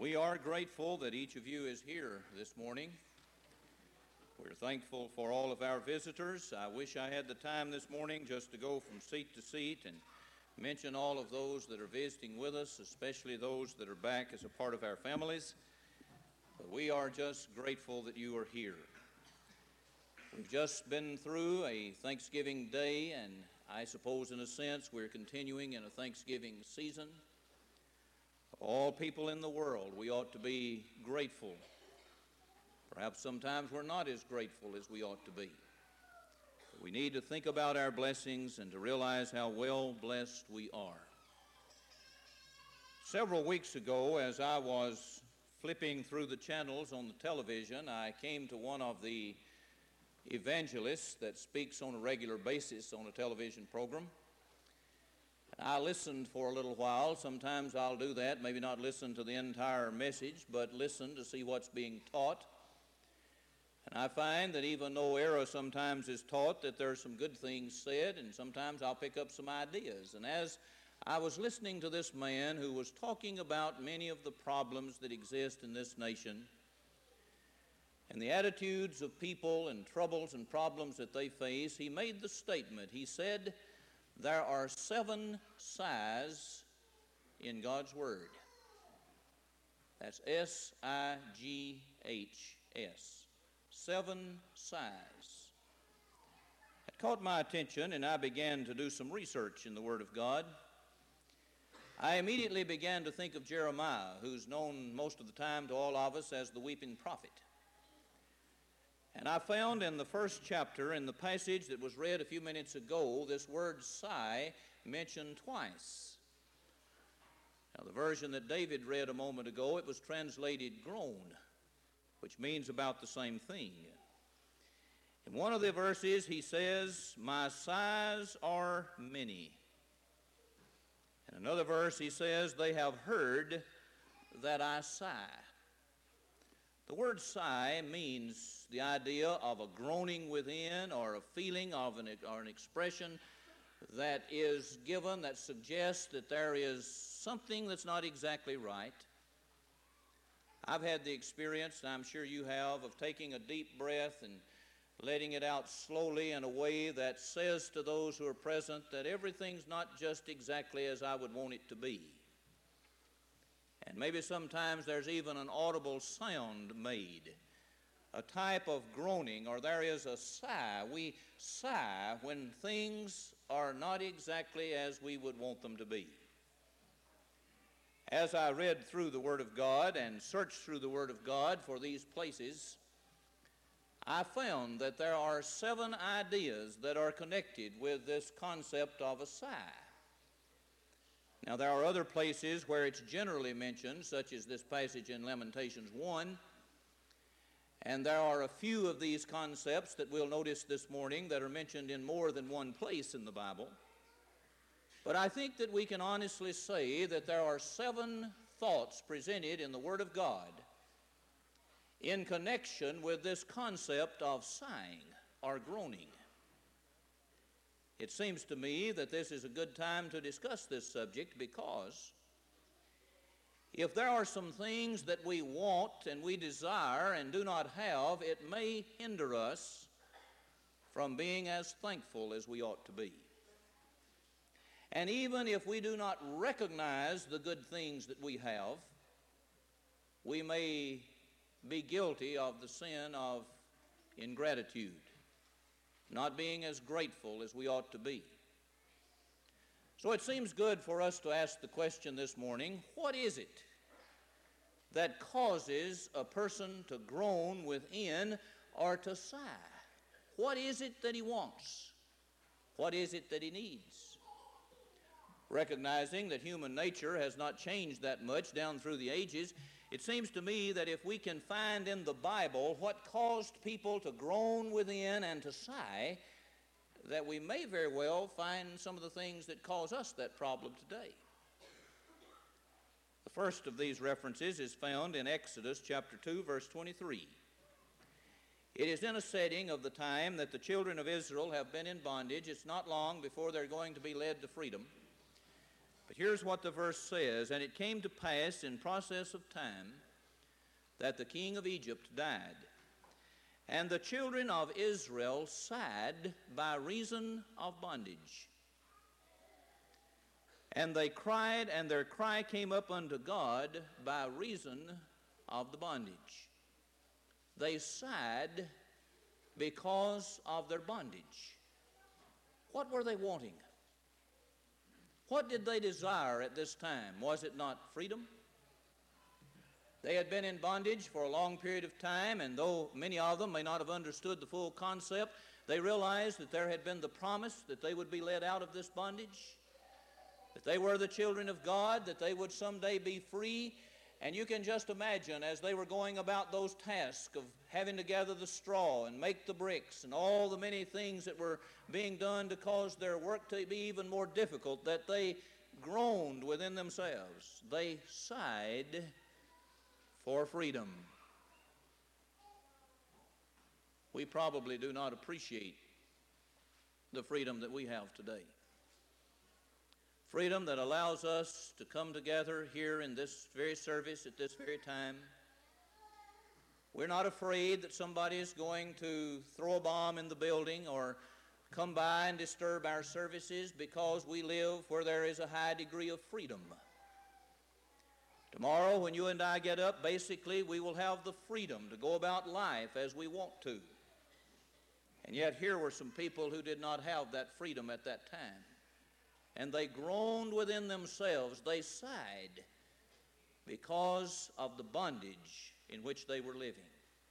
We are grateful that each of you is here this morning. We're thankful for all of our visitors. I wish I had the time this morning just to go from seat to seat and mention all of those that are visiting with us, especially those that are back as a part of our families. But we are just grateful that you are here. We've just been through a Thanksgiving Day, and I suppose in a sense we're continuing in a Thanksgiving season. All people in the world, we ought to be grateful. Perhaps sometimes we're not as grateful as we ought to be. But we need to think about our blessings and to realize how well blessed we are. Several weeks ago, as I was flipping through the channels on the television, I came to one of the evangelists that speaks on a regular basis on a television program. I listened for a little while. Sometimes I'll do that, maybe not listen to the entire message, but listen to see what's being taught. And I find that even though error sometimes is taught, that there are some good things said, and sometimes I'll pick up some ideas. And as I was listening to this man who was talking about many of the problems that exist in this nation, and the attitudes of people and troubles and problems that they face, he made the statement. He said, there are 7 sighs in God's Word. That's S-I-G-H-S. 7 sighs. It caught my attention, and I began to do some research in the Word of God. I immediately began to think of Jeremiah, who's known most of the time to all of us as the weeping prophet. And I found in the first chapter, in the passage that was read a few minutes ago, this word sigh mentioned twice. Now, the version that David read a moment ago, it was translated groan, which means about the same thing. In one of the verses, he says, my sighs are many. In another verse, he says, they have heard that I sigh. The word sigh means the idea of a groaning within, or a feeling of an expression that is given that suggests that there is something that's not exactly right. I've had the experience, and I'm sure you have, of taking a deep breath and letting it out slowly in a way that says to those who are present that everything's not just exactly as I would want it to be. And maybe sometimes there's even an audible sound made, a type of groaning, or there is a sigh. We sigh when things are not exactly as we would want them to be. As I read through the Word of God and searched through the Word of God for these places, I found that there are 7 ideas that are connected with this concept of a sigh. Now, there are other places where it's generally mentioned, such as this passage in Lamentations 1, and there are a few of these concepts that we'll notice this morning that are mentioned in more than one place in the Bible. But I think that we can honestly say that there are 7 thoughts presented in the Word of God in connection with this concept of sighing or groaning. It seems to me that this is a good time to discuss this subject, because if there are some things that we want and we desire and do not have, it may hinder us from being as thankful as we ought to be. And even if we do not recognize the good things that we have, we may be guilty of the sin of ingratitude, not being as grateful as we ought to be. So it seems good for us to ask the question this morning, what is it that causes a person to groan within or to sigh? What is it that he wants? What is it that he needs? Recognizing that human nature has not changed that much down through the ages, it seems to me that if we can find in the Bible what caused people to groan within and to sigh, that we may very well find some of the things that cause us that problem today. The first of these references is found in Exodus chapter 2, verse 23. It is in a setting of the time that the children of Israel have been in bondage. It's not long before they're going to be led to freedom. But here's what the verse says, "And it came to pass in process of time that the king of Egypt died, and the children of Israel sighed by reason of bondage. And they cried, and their cry came up unto God by reason of the bondage." They sighed because of their bondage. What were they wanting? What did they desire at this time? Was it not freedom? They had been in bondage for a long period of time, and though many of them may not have understood the full concept, they realized that there had been the promise that they would be led out of this bondage, that they were the children of God, that they would someday be free. And you can just imagine, as they were going about those tasks of having to gather the straw and make the bricks and all the many things that were being done to cause their work to be even more difficult, that they groaned within themselves. They sighed for freedom. We probably do not appreciate the freedom that we have today. Freedom that allows us to come together here in this very service at this very time. We're not afraid that somebody is going to throw a bomb in the building or come by and disturb our services, because we live where there is a high degree of freedom. Tomorrow, when you and I get up, basically we will have the freedom to go about life as we want to. And yet here were some people who did not have that freedom at that time. And they groaned within themselves. They sighed because of the bondage in which they were living.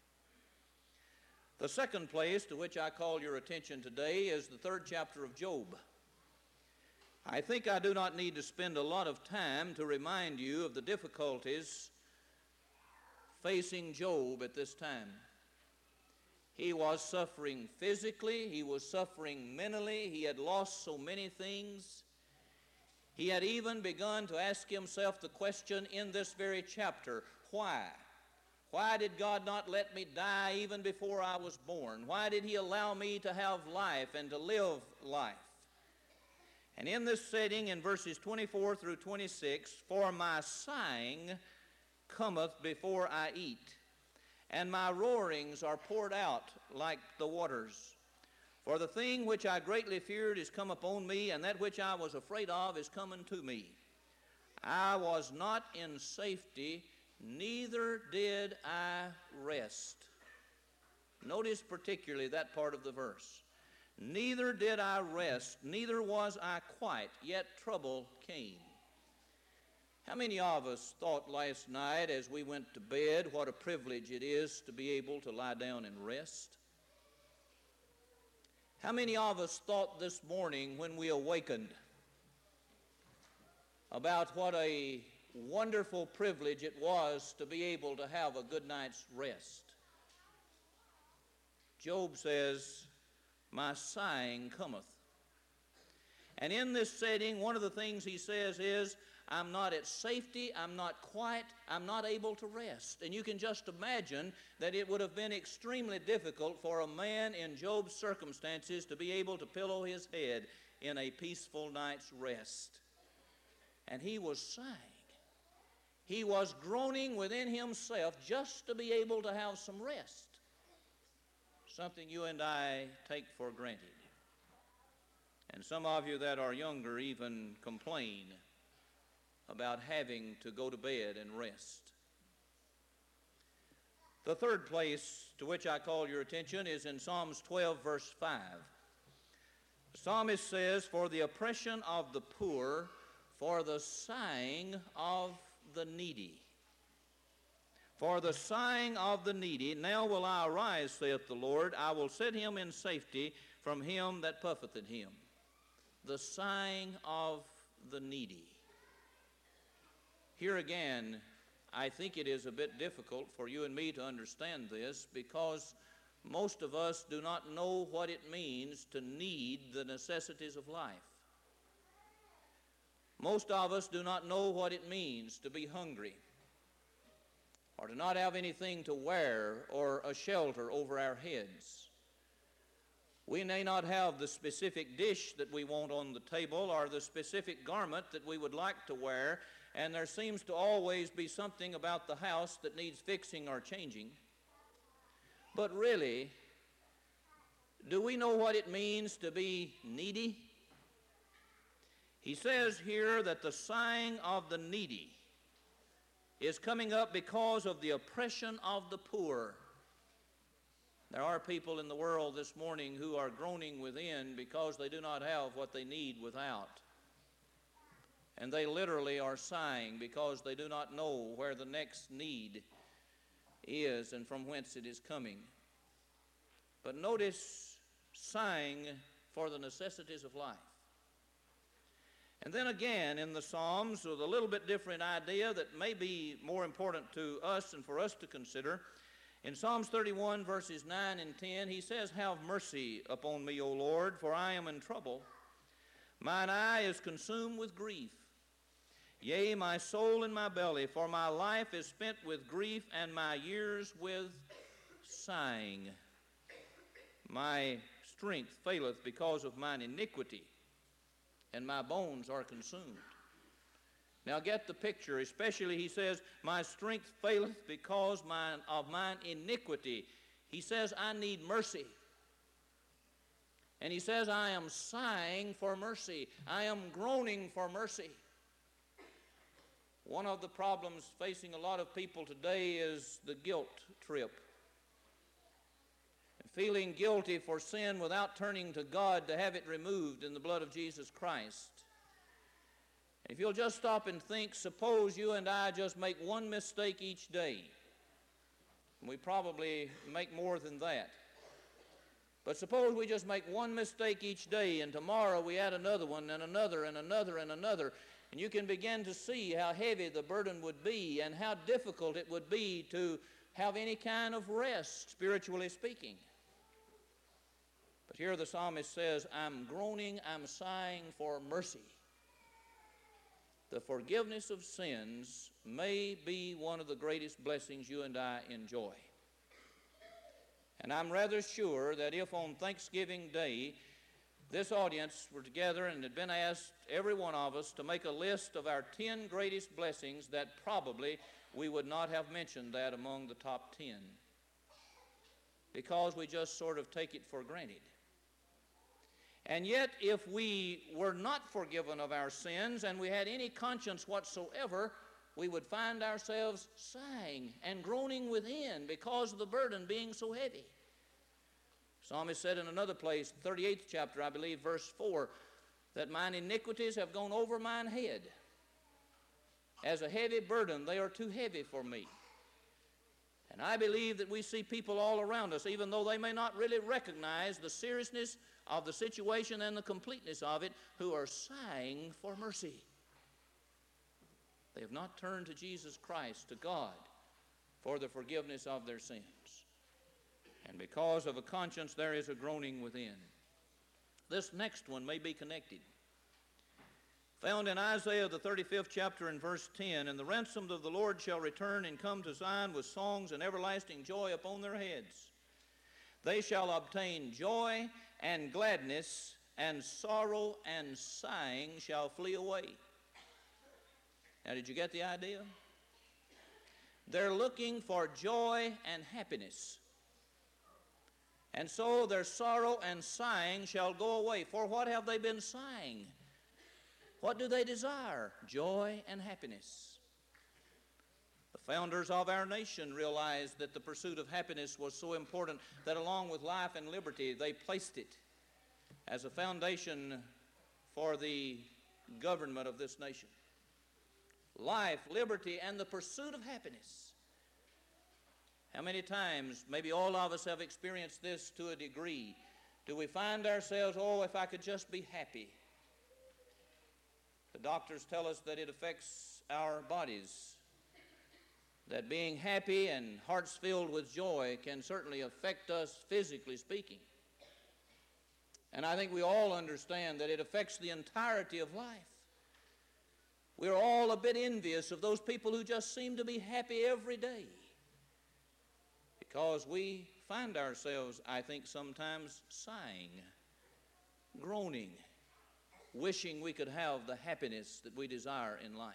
The second place to which I call your attention today is the 3rd chapter of Job. I think I do not need to spend a lot of time to remind you of the difficulties facing Job at this time. He was suffering physically, he was suffering mentally, he had lost so many things. He had even begun to ask himself the question in this very chapter, why? Why did God not let me die even before I was born? Why did he allow me to have life and to live life? And in this setting, in verses 24 through 26, "For my sighing cometh before I eat, and my roarings are poured out like the waters. For the thing which I greatly feared is come upon me, and that which I was afraid of is come unto me. I was not in safety, neither did I rest." Notice particularly that part of the verse. "Neither did I rest, neither was I quiet, yet trouble came." How many of us thought last night as we went to bed what a privilege it is to be able to lie down and rest? How many of us thought this morning when we awakened about what a wonderful privilege it was to be able to have a good night's rest? Job says, "My sighing cometh." And in this setting, one of the things he says is, I'm not at safety, I'm not quiet, I'm not able to rest. And you can just imagine that it would have been extremely difficult for a man in Job's circumstances to be able to pillow his head in a peaceful night's rest. And he was sighing. He was groaning within himself just to be able to have some rest. Something you and I take for granted. And some of you that are younger even complain about having to go to bed and rest. The third place to which I call your attention is in Psalms 12, verse 5. The psalmist says, "For the oppression of the poor, for the sighing of the needy. For the sighing of the needy, now will I arise, saith the Lord. I will set him in safety from him that puffeth at him." The sighing of the needy. Here again, I think it is a bit difficult for you and me to understand this, because most of us do not know what it means to need the necessities of life. Most of us do not know what it means to be hungry, or to not have anything to wear or a shelter over our heads. We may not have the specific dish that we want on the table or the specific garment that we would like to wear, and there seems to always be something about the house that needs fixing or changing. But really, do we know what it means to be needy? He says here that the sighing of the needy is coming up because of the oppression of the poor. There are people in the world this morning who are groaning within because they do not have what they need without. And they literally are sighing because they do not know where the next need is and from whence it is coming. But notice, sighing for the necessities of life. And then again in the Psalms, with a little bit different idea that may be more important to us and for us to consider. In Psalms 31, verses 9 and 10, he says, "Have mercy upon me, O Lord, for I am in trouble. Mine eye is consumed with grief. Yea, my soul in my belly, for my life is spent with grief, and my years with sighing. My strength faileth because of mine iniquity, and my bones are consumed." Now get the picture, especially he says, my strength faileth because of mine iniquity. He says, I need mercy. And he says, I am sighing for mercy. I am groaning for mercy. One of the problems facing a lot of people today is the guilt trip. Feeling guilty for sin without turning to God to have it removed in the blood of Jesus Christ. If you'll just stop and think, suppose you and I just make one mistake each day. We probably make more than that. But suppose we just make one mistake each day, and tomorrow we add another one, and another, and another, and another. And you can begin to see how heavy the burden would be and how difficult it would be to have any kind of rest, spiritually speaking. But here the psalmist says, I'm groaning, I'm sighing for mercy. The forgiveness of sins may be one of the greatest blessings you and I enjoy. And I'm rather sure that if on Thanksgiving Day this audience were together and had been asked, every one of us, to make a list of our 10 greatest blessings, that probably we would not have mentioned that among the top 10. Because we just sort of take it for granted. And yet, if we were not forgiven of our sins and we had any conscience whatsoever, we would find ourselves sighing and groaning within because of the burden being so heavy. Psalmist said in another place, 38th chapter, I believe, verse 4, that mine iniquities have gone over mine head. As a heavy burden, they are too heavy for me. And I believe that we see people all around us, even though they may not really recognize the seriousness of the situation and the completeness of it, who are sighing for mercy. They have not turned to Jesus Christ, to God, for the forgiveness of their sins. And because of a conscience, there is a groaning within. This next one may be connected. Found in Isaiah the 35th chapter and verse 10, and the ransomed of the Lord shall return and come to Zion with songs and everlasting joy upon their heads. They shall obtain joy and gladness, and sorrow and sighing shall flee away. Now, did you get the idea? They're looking for joy and happiness. And so their sorrow and sighing shall go away. For what have they been sighing? What do they desire? Joy and happiness. The founders of our nation realized that the pursuit of happiness was so important that along with life and liberty, they placed it as a foundation for the government of this nation. Life, liberty, and the pursuit of happiness. How many times, maybe all of us have experienced this to a degree, do we find ourselves, oh, if I could just be happy. The doctors tell us that it affects our bodies, that being happy and hearts filled with joy can certainly affect us physically speaking. And I think we all understand that it affects the entirety of life. We're all a bit envious of those people who just seem to be happy every day, because we find ourselves, I think, sometimes sighing, groaning, wishing we could have the happiness that we desire in life.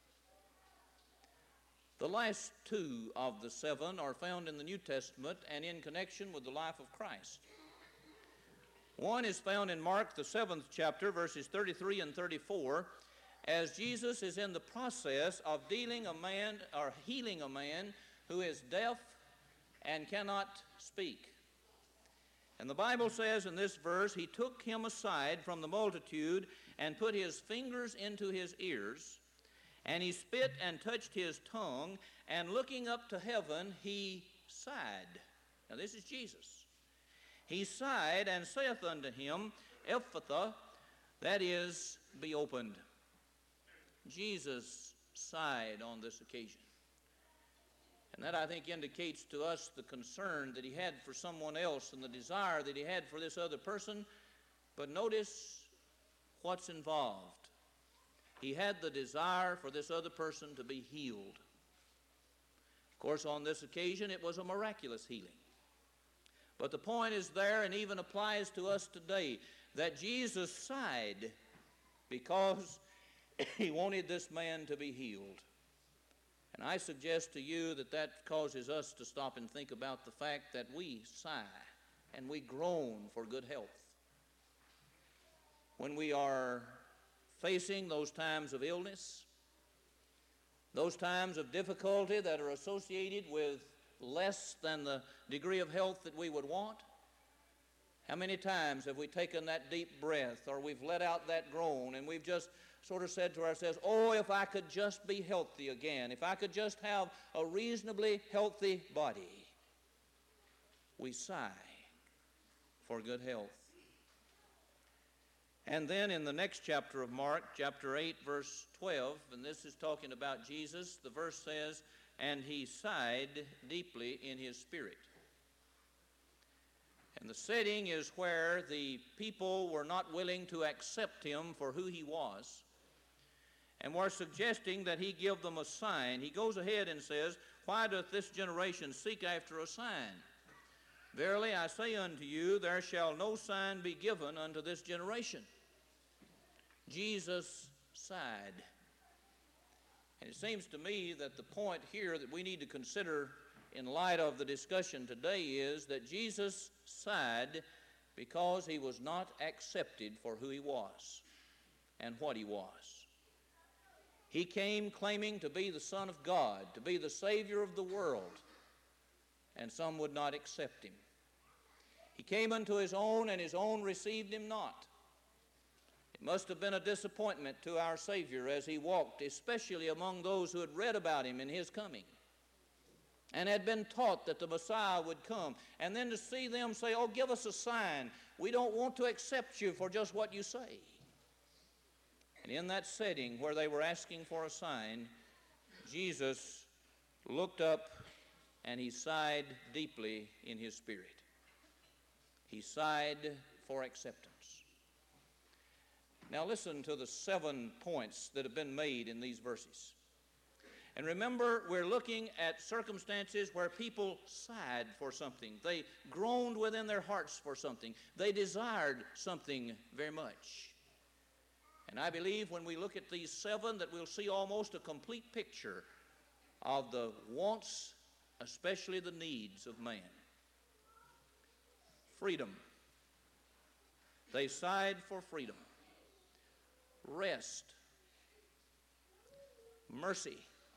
The last two of the seven are found in the New Testament and in connection with the life of Christ. One is found in Mark, the 7th chapter, verses 33 and 34, as Jesus is in the process of healing a man who is deaf and cannot speak. And the Bible says in this verse, he took him aside from the multitude and put his fingers into his ears, and he spit and touched his tongue, and looking up to heaven, he sighed. Now this is Jesus. He sighed and saith unto him, Ephphatha, that is, be opened. Jesus sighed on this occasion. And that, I think, indicates to us the concern that he had for someone else and the desire that he had for this other person. But notice what's involved. He had the desire for this other person to be healed. Of course, on this occasion, it was a miraculous healing. But the point is there, and even applies to us today, that Jesus sighed because he wanted this man to be healed. And I suggest to you that that causes us to stop and think about the fact that we sigh and we groan for good health. When we are facing those times of illness, those times of difficulty that are associated with less than the degree of health that we would want, how many times have we taken that deep breath, or we've let out that groan, and we've just sort of said to ourselves, oh, if I could just be healthy again, if I could just have a reasonably healthy body. We sigh for good health. And then in the next chapter of Mark, chapter 8, verse 12, and this is talking about Jesus, the verse says, and he sighed deeply in his spirit. And the setting is where the people were not willing to accept him for who he was, and were suggesting that he give them a sign. He goes ahead and says, why doth this generation seek after a sign? Verily I say unto you, there shall no sign be given unto this generation. Jesus sighed. And it seems to me that the point here that we need to consider in light of the discussion today is that Jesus sighed because he was not accepted for who he was and what he was. He came claiming to be the Son of God, to be the Savior of the world, and some would not accept him. He came unto his own, and his own received him not. It must have been a disappointment to our Savior as he walked, especially among those who had read about him in his coming and had been taught that the Messiah would come, and then to see them say, oh, give us a sign. We don't want to accept you for just what you say. And in that setting where they were asking for a sign, Jesus looked up and he sighed deeply in his spirit. He sighed for acceptance. Now listen to the 7 points that have been made in these verses. And remember, we're looking at circumstances where people sighed for something. They groaned within their hearts for something. They desired something very much. And I believe when we look at these 7 that we'll see almost a complete picture of the wants, especially the needs of man. Freedom. They sighed for freedom. Rest. Mercy.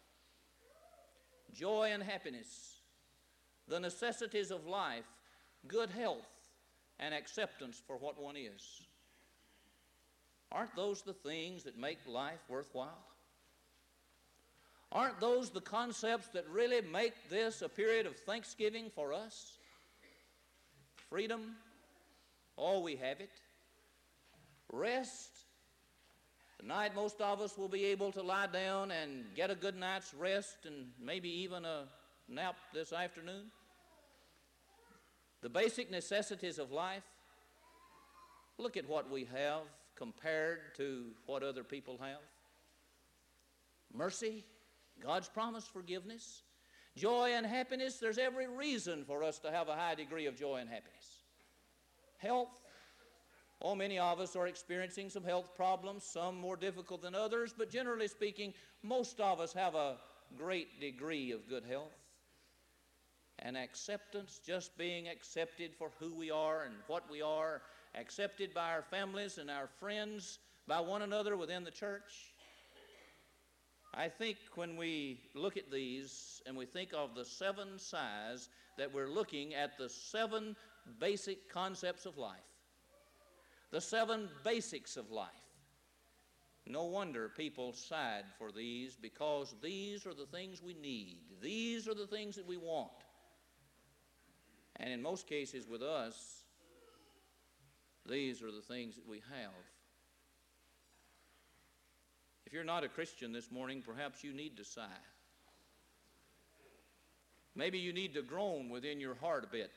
Joy and happiness. The necessities of life. Good health and acceptance for what one is. Aren't those the things that make life worthwhile? Aren't those the concepts that really make this a period of thanksgiving for us? Freedom, oh, we have it. Rest. Tonight most of us will be able to lie down and get a good night's rest and maybe even a nap this afternoon. The basic necessities of life. Look at what we have compared to what other people have. Mercy, God's promised forgiveness, Joy and happiness, there's every reason for us to have a high degree of joy and happiness. Health, oh, many of us are experiencing some health problems, some more difficult than others, but generally speaking, most of us have a great degree of good health. And acceptance, just being accepted for who we are and what we are, accepted by our families and our friends, by one another within the church. I think when we look at these and we think of the 7 sighs, that we're looking at the 7 basic concepts of life, the 7 basics of life. No wonder people sighed for these, because these are the things we need. These are the things that we want. And in most cases with us, these are the things that we have. If you're not a Christian this morning, perhaps you need to sigh. Maybe you need to groan within your heart a bit.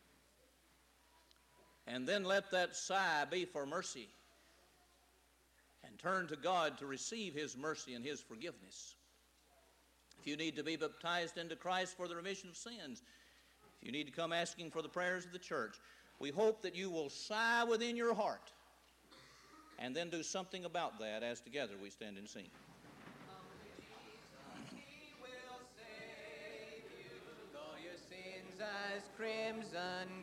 And then let that sigh be for mercy. And turn to God to receive His mercy and His forgiveness. If you need to be baptized into Christ for the remission of sins, if you need to come asking for the prayers of the church, we hope that you will sigh within your heart and then do something about that as together we stand and sing. He will save you, though your sins as crimson